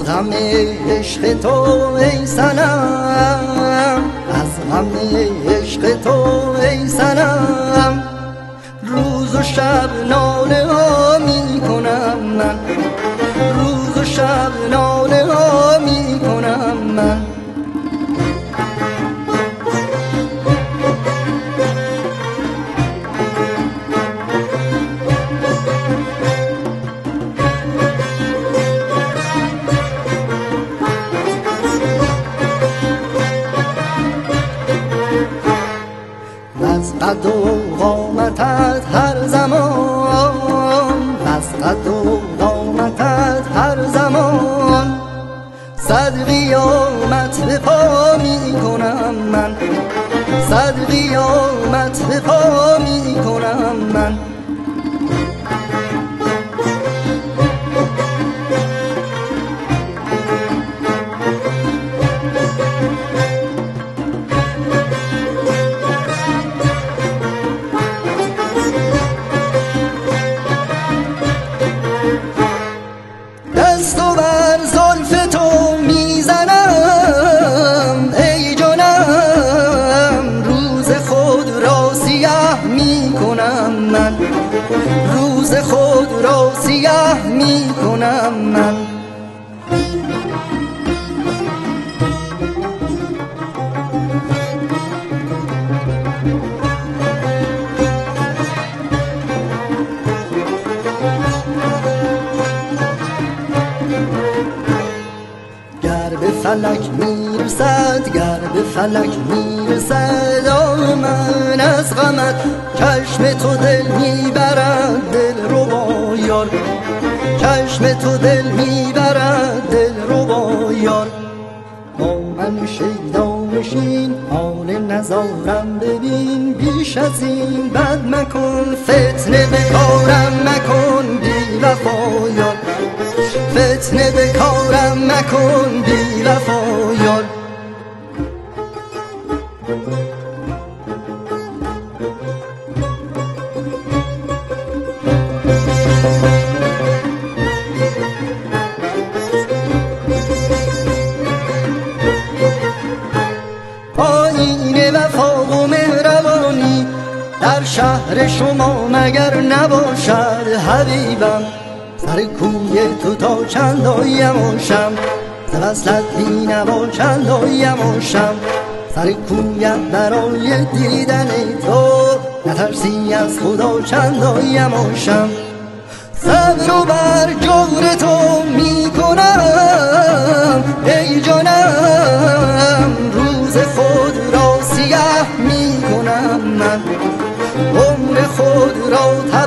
غم عشق تو ای صنم، از غم عشق تو ای صنم، روز و شب ناله ها می کنم من، روز و شب ناله ها می کنم من. از قد و قامتت هر زمان، از قد و قامتت هر زمان، صد قیامت به پا می کنم من، صد قیامت به پا می کنم من. دست و بر زلف تو میزنم ای جانم، روز خود را سیاه می کنم من، روز خود را سیاه می کنم من. گر به فلک میرسد، گر به فلک میرسد آه من از غمت، چشم تو دل میبرد دل ربا یار، چشم تو دل میبرد دل ربا یار. با من شیدا نشین حال نزارم ببین، بیش از این بد مکن فتنه به کارم مکن بی وفا یار، فتنه به کارم مکن بی وفا یار. آیین وفا و مهربانی در شهر شما مگر نباشد حبیبم، سر کوی تو تا چند آیماشم، ز وصلت بی نوا چند آیماشم، سر کویت برای دیدن تو نترسی از خدا چند آیماشم. صبر و بر جور تو می کنم ای جانم، روز خود را سیاه می کنم من، عمر خود را